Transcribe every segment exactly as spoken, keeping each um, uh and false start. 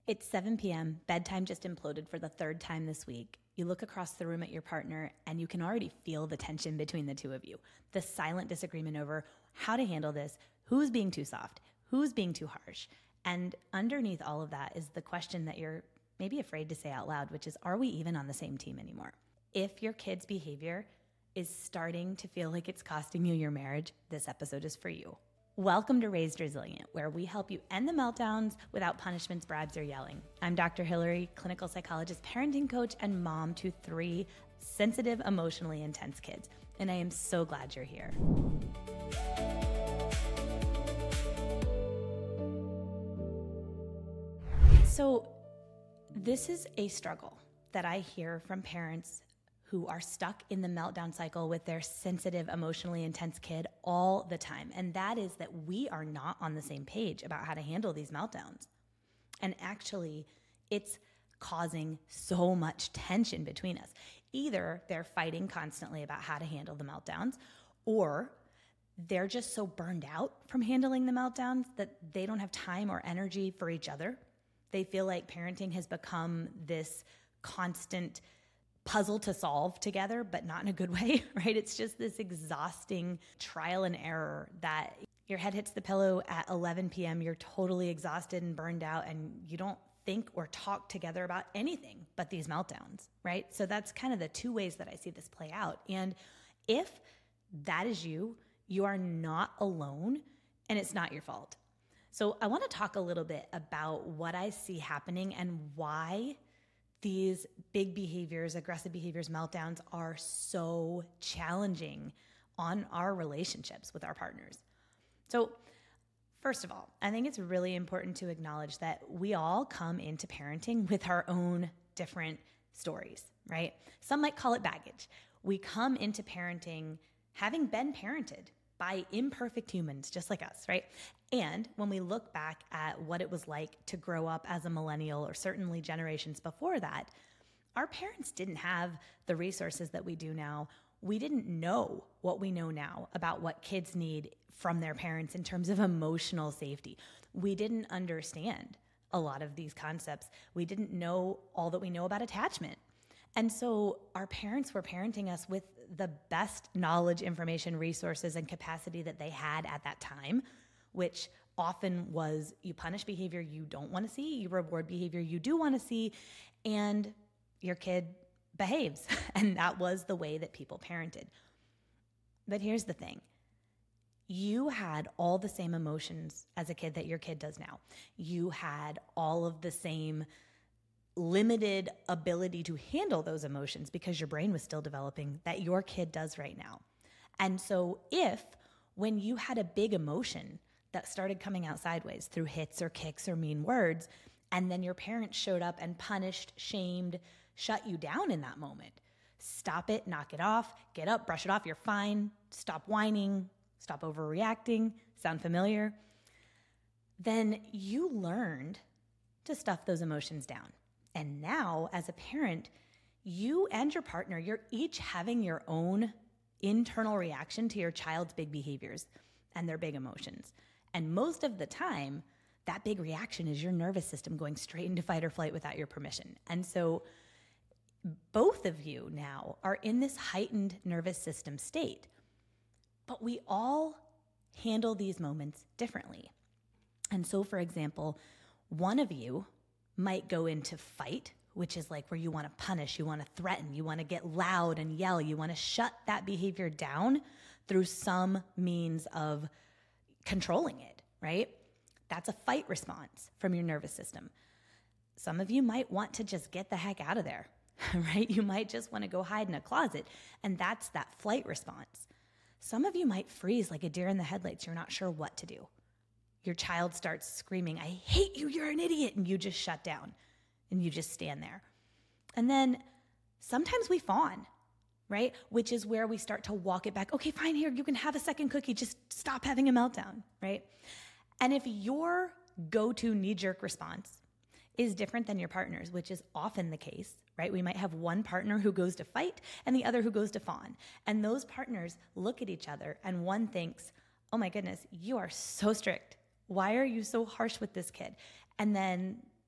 It's seven p.m. Bedtime just imploded for the third time this week. You look across the room at your partner and you can already feel the tension between the two of you. The silent disagreement over how to handle this, who's being too soft, who's being too harsh. And underneath all of that is the question that you're maybe afraid to say out loud, which is, are we even on the same team anymore? If your kid's behavior is starting to feel like it's costing you your marriage, this episode is for you. Welcome to Raised Resilient, where we help you end the meltdowns without punishments, bribes, or yelling. I'm Doctor Hillary, clinical psychologist, parenting coach, and mom to three sensitive, emotionally intense kids. And I am so glad you're here. So this is a struggle that I hear from parents who are stuck in the meltdown cycle with their sensitive, emotionally intense kid all the time. And that is that we are not on the same page about how to handle these meltdowns. And actually, it's causing so much tension between us. Either they're fighting constantly about how to handle the meltdowns, or they're just so burned out from handling the meltdowns that they don't have time or energy for each other. They feel like parenting has become this constant puzzle to solve together, but not in a good way, right? It's just this exhausting trial and error that your head hits the pillow at eleven p.m., you're totally exhausted and burned out, and you don't think or talk together about anything but these meltdowns, right? So that's kind of the two ways that I see this play out. And if that is you, you are not alone, and it's not your fault. So I want to talk a little bit about what I see happening and why these big behaviors, aggressive behaviors, meltdowns are so challenging on our relationships with our partners. So first of all, I think it's really important to acknowledge that we all come into parenting with our own different stories, right? Some might call it baggage. We come into parenting having been parented by imperfect humans just like us, right? And when we look back at what it was like to grow up as a millennial, or certainly generations before that, our parents didn't have the resources that we do now. We didn't know what we know now about what kids need from their parents in terms of emotional safety. We didn't understand a lot of these concepts. We didn't know all that we know about attachment. And so our parents were parenting us with the best knowledge, information, resources, and capacity that they had at that time, which often was you punish behavior you don't want to see, you reward behavior you do want to see, and your kid behaves. And that was the way that people parented. But here's the thing. You had all the same emotions as a kid that your kid does now. You had all of the same limited ability to handle those emotions because your brain was still developing that your kid does right now. And so if when you had a big emotion that started coming out sideways through hits or kicks or mean words, and then your parents showed up and punished, shamed, shut you down in that moment, stop it, knock it off, get up, brush it off, you're fine, stop whining, stop overreacting, sound familiar? Then you learned to stuff those emotions down. And now, as a parent, you and your partner, you're each having your own internal reaction to your child's big behaviors and their big emotions. And most of the time, that big reaction is your nervous system going straight into fight or flight without your permission. And so both of you now are in this heightened nervous system state. But we all handle these moments differently. And so, for example, one of you might go into fight, which is like where you want to punish, you want to threaten, you want to get loud and yell, you want to shut that behavior down through some means of controlling it, right? That's a fight response from your nervous system. Some of you might want to just get the heck out of there, right? You might just want to go hide in a closet, and that's that flight response. Some of you might freeze like a deer in the headlights. You're not sure what to do. Your child starts screaming, "I hate you, you're an idiot," and you just shut down and you just stand there. And then sometimes we fawn, right? Which is where we start to walk it back. Okay, fine, here, you can have a second cookie. Just stop having a meltdown, right? And if your go-to knee-jerk response is different than your partner's, which is often the case, right? We might have one partner who goes to fight and the other who goes to fawn. And those partners look at each other and one thinks, "Oh my goodness, you are so strict. Why are you so harsh with this kid?" And then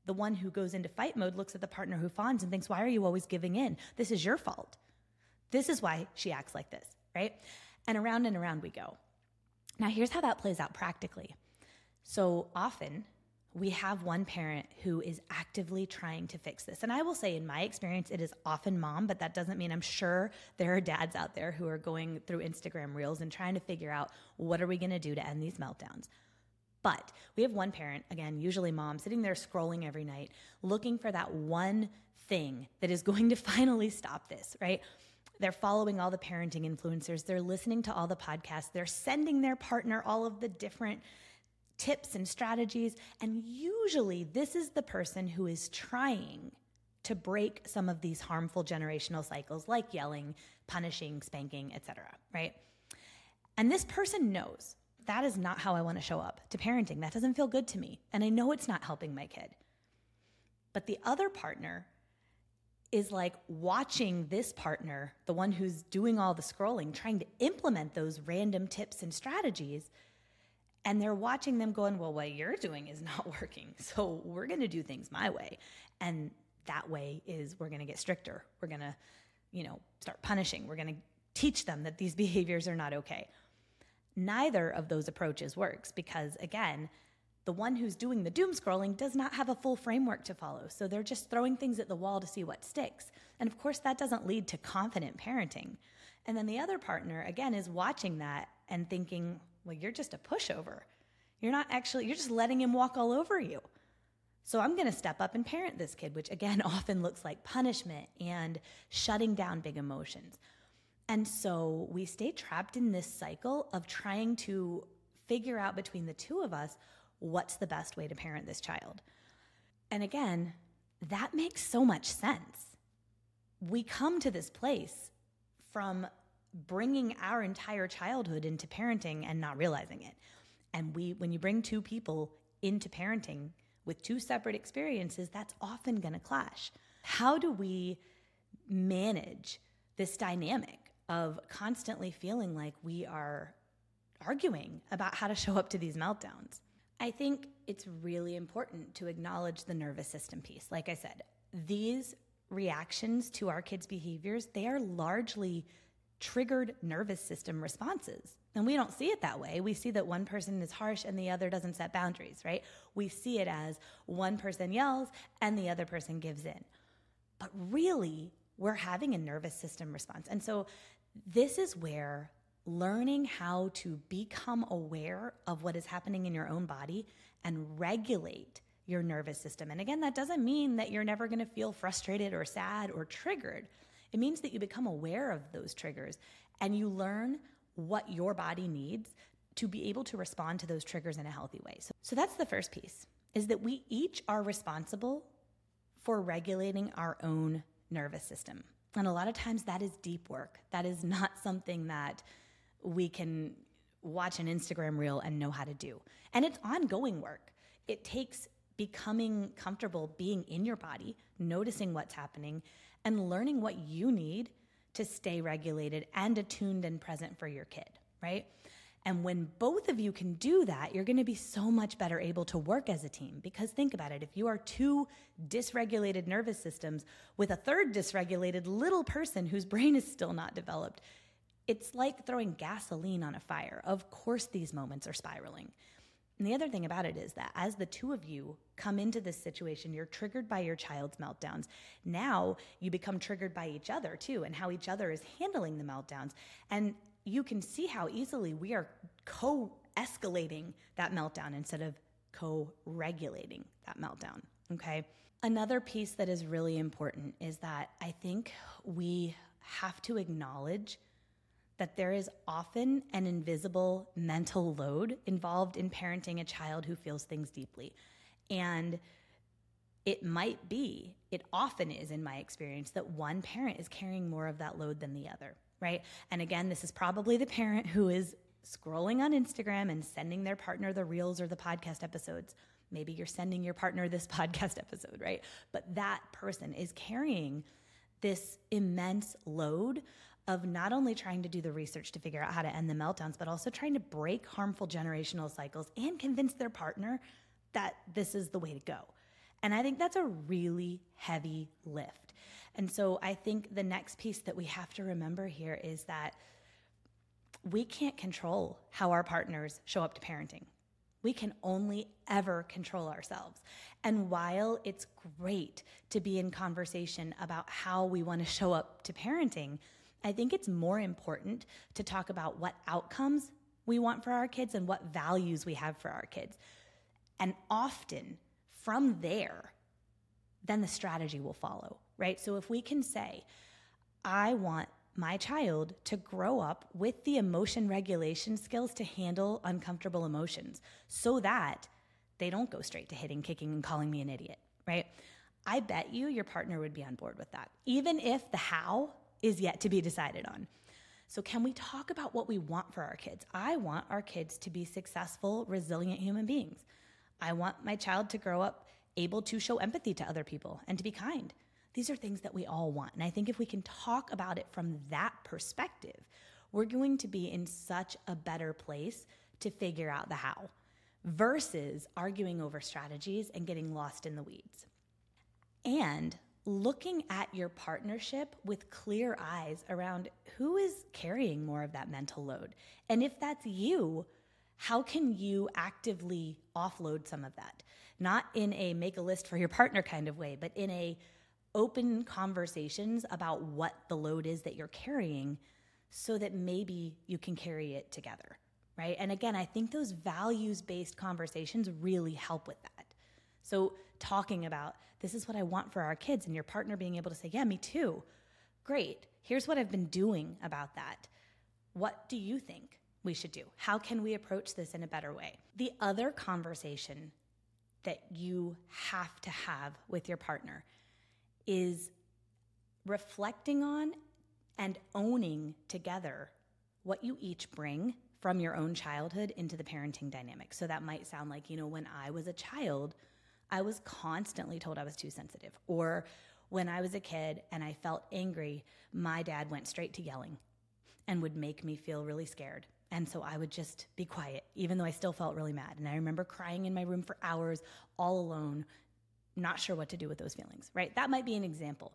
The one who goes into fight mode looks at the partner who fawns and thinks, why are you always giving in? This is your fault. This is why she acts like this, right? And around and around we go. Now, here's how that plays out practically. So often we have one parent who is actively trying to fix this. And I will say in my experience, it is often mom, but that doesn't mean I'm sure there are dads out there who are going through Instagram reels and trying to figure out what are we going to do to end these meltdowns. But we have one parent, again, usually mom, sitting there scrolling every night, looking for that one thing that is going to finally stop this, right? They're following all the parenting influencers. They're listening to all the podcasts. They're sending their partner all of the different tips and strategies. And usually this is the person who is trying to break some of these harmful generational cycles like yelling, punishing, spanking, et cetera, right? And this person knows that is not how I want to show up to parenting. That doesn't feel good to me. And I know it's not helping my kid. But the other partner is like watching this partner, the one who's doing all the scrolling, trying to implement those random tips and strategies. And they're watching them going, well, what you're doing is not working. So we're going to do things my way. And that way is we're going to get stricter. We're going to, you know, start punishing. We're going to teach them that these behaviors are not okay. Neither of those approaches works because, again, the one who's doing the doom scrolling does not have a full framework to follow. So they're just throwing things at the wall to see what sticks. And of course, that doesn't lead to confident parenting. And then the other partner, again, is watching that and thinking, well, you're just a pushover. You're not actually, you're just letting him walk all over you. So I'm going to step up and parent this kid, which again, often looks like punishment and shutting down big emotions. And so we stay trapped in this cycle of trying to figure out between the two of us what's the best way to parent this child. And again, that makes so much sense. We come to this place from bringing our entire childhood into parenting and not realizing it. And we, when you bring two people into parenting with two separate experiences, that's often going to clash. How do we manage this dynamic of constantly feeling like we are arguing about how to show up to these meltdowns? I think it's really important to acknowledge the nervous system piece. Like I said, these reactions to our kids' behaviors, they are largely triggered nervous system responses. And we don't see it that way. We see that one person is harsh and the other doesn't set boundaries, right? We see it as one person yells and the other person gives in. But really, we're having a nervous system response. And so this is where learning how to become aware of what is happening in your own body and regulate your nervous system. And again, that doesn't mean that you're never going to feel frustrated or sad or triggered. It means that you become aware of those triggers and you learn what your body needs to be able to respond to those triggers in a healthy way. So, so that's the first piece, is that we each are responsible for regulating our own nervous system. And a lot of times that is deep work. That is not something that we can watch an Instagram reel and know how to do. And it's ongoing work. It takes becoming comfortable being in your body, noticing what's happening, and learning what you need to stay regulated and attuned and present for your kid, right? And when both of you can do that, you're going to be so much better able to work as a team. Because think about it, if you are two dysregulated nervous systems with a third dysregulated little person whose brain is still not developed, it's like throwing gasoline on a fire. Of course, these moments are spiraling. And the other thing about it is that as the two of you come into this situation, you're triggered by your child's meltdowns. Now you become triggered by each other too, and how each other is handling the meltdowns. And you can see how easily we are co-escalating that meltdown instead of co-regulating that meltdown, okay? Another piece that is really important is that I think we have to acknowledge that there is often an invisible mental load involved in parenting a child who feels things deeply. And it might be, it often is in my experience, that one parent is carrying more of that load than the other, right? And again, this is probably the parent who is scrolling on Instagram and sending their partner the reels or the podcast episodes. Maybe you're sending your partner this podcast episode, right? But that person is carrying this immense load of not only trying to do the research to figure out how to end the meltdowns, but also trying to break harmful generational cycles and convince their partner that this is the way to go. And I think that's a really heavy lift. And so I think the next piece that we have to remember here is that we can't control how our partners show up to parenting. We can only ever control ourselves. And while it's great to be in conversation about how we want to show up to parenting, I think it's more important to talk about what outcomes we want for our kids and what values we have for our kids. And often from there, then the strategy will follow, right? So if we can say, I want my child to grow up with the emotion regulation skills to handle uncomfortable emotions so that they don't go straight to hitting, kicking, and calling me an idiot, right? I bet you your partner would be on board with that, even if the how is yet to be decided on. So can we talk about what we want for our kids? I want our kids to be successful, resilient human beings. I want my child to grow up able to show empathy to other people and to be kind. These are things that we all want. And I think if we can talk about it from that perspective, we're going to be in such a better place to figure out the how versus arguing over strategies and getting lost in the weeds. And looking at your partnership with clear eyes around who is carrying more of that mental load. And if that's you, how can you actively offload some of that? Not in a make a list for your partner kind of way, but in a open conversations about what the load is that you're carrying so that maybe you can carry it together, right? And again, I think those values-based conversations really help with that. So talking about, this is what I want for our kids, and your partner being able to say, yeah, me too. Great. Here's what I've been doing about that. What do you think we should do? How can we approach this in a better way? The other conversation that you have to have with your partner is reflecting on and owning together what you each bring from your own childhood into the parenting dynamic. So that might sound like, you know, when I was a child, I was constantly told I was too sensitive. Or when I was a kid and I felt angry, my dad went straight to yelling and would make me feel really scared. And so I would just be quiet, even though I still felt really mad. And I remember crying in my room for hours, all alone, not sure what to do with those feelings, right? That might be an example.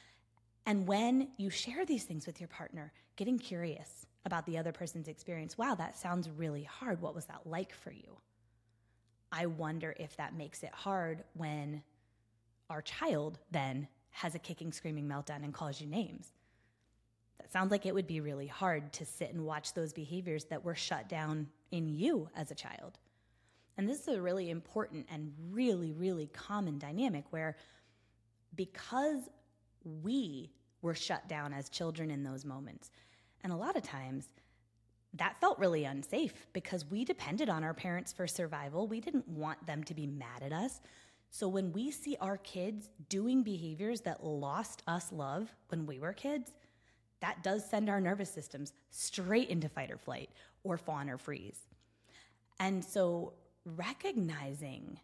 And when you share these things with your partner, getting curious about the other person's experience, wow, that sounds really hard. What was that like for you? I wonder if that makes it hard when our child then has a kicking, screaming meltdown and calls you names. That sounds like it would be really hard to sit and watch those behaviors that were shut down in you as a child. And this is a really important and really, really common dynamic where because we were shut down as children in those moments, and a lot of times that felt really unsafe because we depended on our parents for survival. We didn't want them to be mad at us. So when we see our kids doing behaviors that lost us love when we were kids, that does send our nervous systems straight into fight or flight or fawn or freeze. And so recognizing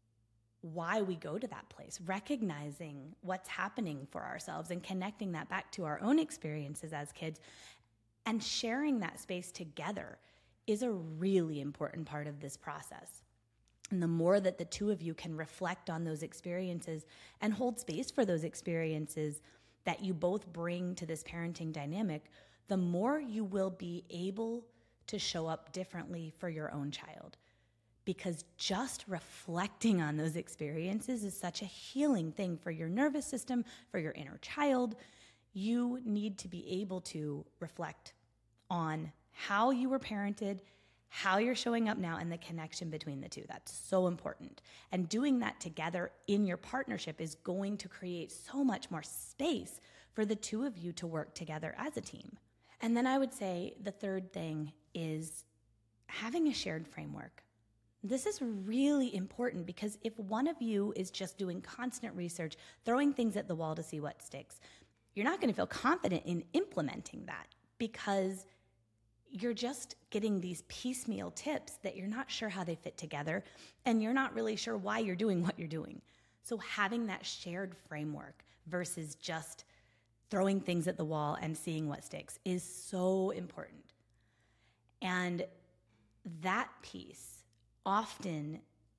why we go to that place, recognizing what's happening for ourselves and connecting that back to our own experiences as kids and sharing that space together is a really important part of this process. And the more that the two of you can reflect on those experiences and hold space for those experiences that you both bring to this parenting dynamic, the more you will be able to show up differently for your own child. Because just reflecting on those experiences is such a healing thing for your nervous system, for your inner child. You need to be able to reflect on how you were parented, how you're showing up now, and the connection between the two. That's so important. And doing that together in your partnership is going to create so much more space for the two of you to work together as a team. And then I would say the third thing is having a shared framework. This is really important because if one of you is just doing constant research, throwing things at the wall to see what sticks, you're not going to feel confident in implementing that because you're just getting these piecemeal tips that you're not sure how they fit together and you're not really sure why you're doing what you're doing. So having that shared framework versus just throwing things at the wall and seeing what sticks is so important. And that piece often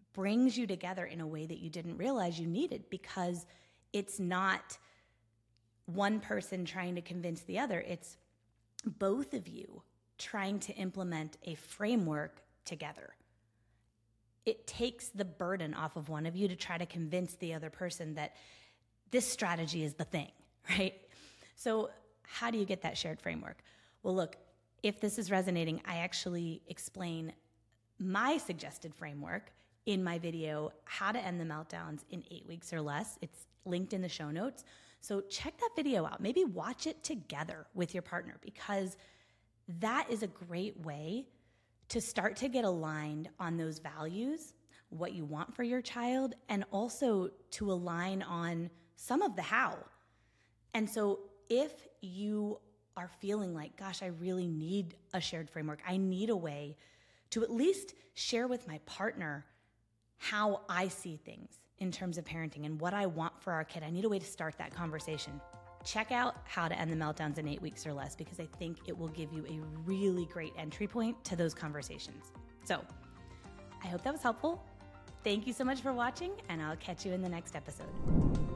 brings you together in a way that you didn't realize you needed, because it's not one person trying to convince the other. It's both of you trying to implement a framework together. It takes the burden off of one of you to try to convince the other person that this strategy is the thing, right? So how do you get that shared framework? Well, look, if this is resonating, I actually explain my suggested framework in my video, How to End the Meltdowns in Eight Weeks or Less. It's linked in the show notes. So check that video out. Maybe watch it together with your partner, because that is a great way to start to get aligned on those values, what you want for your child, and also to align on some of the how. And so if you are feeling like, gosh, I really need a shared framework, I need a way to at least share with my partner how I see things in terms of parenting and what I want for our kid, I need a way to start that conversation. Check out How to End the Meltdowns in Eight Weeks or Less, because I think it will give you a really great entry point to those conversations. So I hope that was helpful. Thank you so much for watching, and I'll catch you in the next episode.